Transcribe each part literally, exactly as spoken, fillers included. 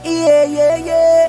Yeah, yeah, yeah.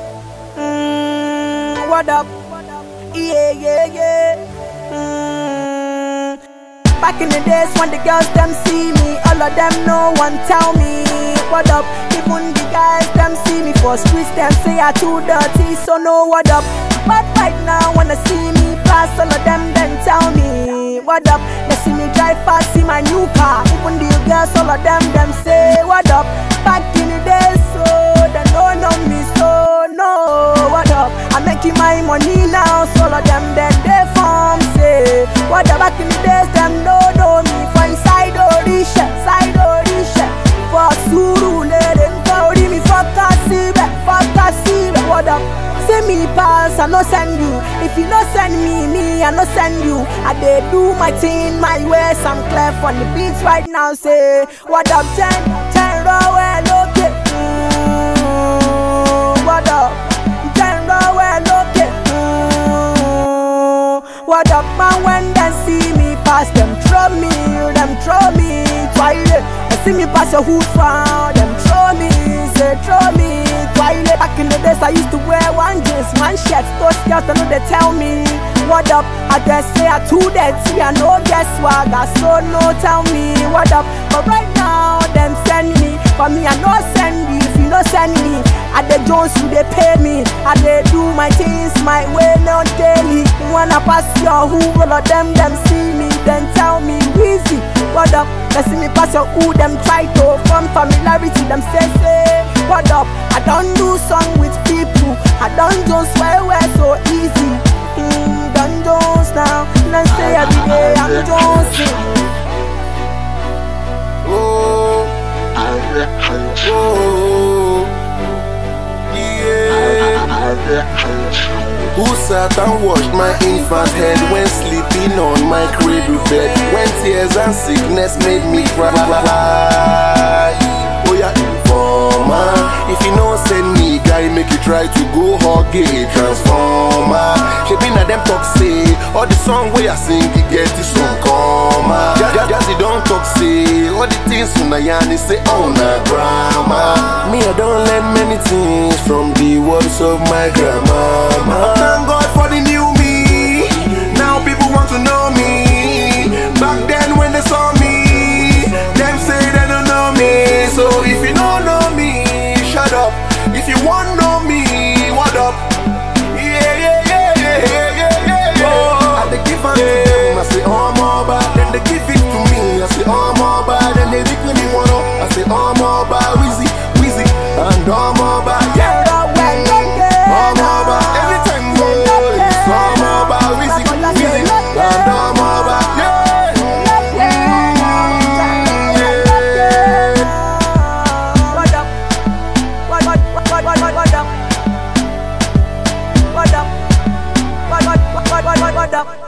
Mm, what up? Yeah, yeah, yeah. Mm. Back in the days when the girls them see me, all of them no one tell me what up. Even the guys them see me for streets, them say I too dirty, so no what up. But right now when they see me pass, all of them then tell me what up. They see me drive past, see my new car. Even the girls, all of them them say what up. Back in the days, so they don't know me, so no what up. I'm making my money now, so all of them then they form say what up. Back in the days, them don't know me for inside Orisha, side Orisha. For Suru, let them go, me for Kasibe, for Kasibe, what up. Say me pass, I no send you. If you no send me, me I no send you. I dey do my thing, my ways. I'm clear on the beats right now. Say what up, ten, ten row well okay. Mm, what up, ten row well okay. Mm, what up, man? When they see me pass, them throw me, them throw me. Twilight, they see me pass your hood frown, them throw me, say throw me. Twilight. Back in the days I used to wear one jeans, one shirt. Those girls I know they tell me what up. I just say I too dirty, I know guess swag. I so no tell me what up. But right now them send me, for me I no send you. If you no send me, at the Jones you they pay me. I they do my things my way not daily. When I pass your who, all of them them see me, then tell me easy what up. They see me pass your who, them try to form familiarity. Them say say what up. I don't do song with people, I don't just swear we're so easy. Mm, don't Jones now, then say every day I'm Jonesing. Oh, oh, yeah. Who sat and washed my infant head when sleeping on my cradle bed? When tears and sickness made me cry. Oh yeah, informer. If you no send me, guy, make you try to go hug a transformer. She been at them talk say, all the song where I sing, you get this song come. Just you don't talk say, all the things on Nayani say, oh na grandma. Me I don't learn many things from the words of my grandma. Thank God for the new me. Now people want to know me. Back then when they saw me, them say they don't know me. So if you don't know me, shut up. If you want know me, what up? Yeah, yeah, yeah, yeah, yeah, yeah, yeah. Oh, and they give it to them, I say, oh, more bad. Then they give it to me, I say, oh, more bad. Then they make me one up, I say, oh, more bad. Wheezy, Wheezy, and oh, more bad. Yeah, oh, more bad. Every time we go, it's oh, more bad. Wheezy, Wheezy, and oh, more bad. Yeah. What up? What up? What up? What up? What up?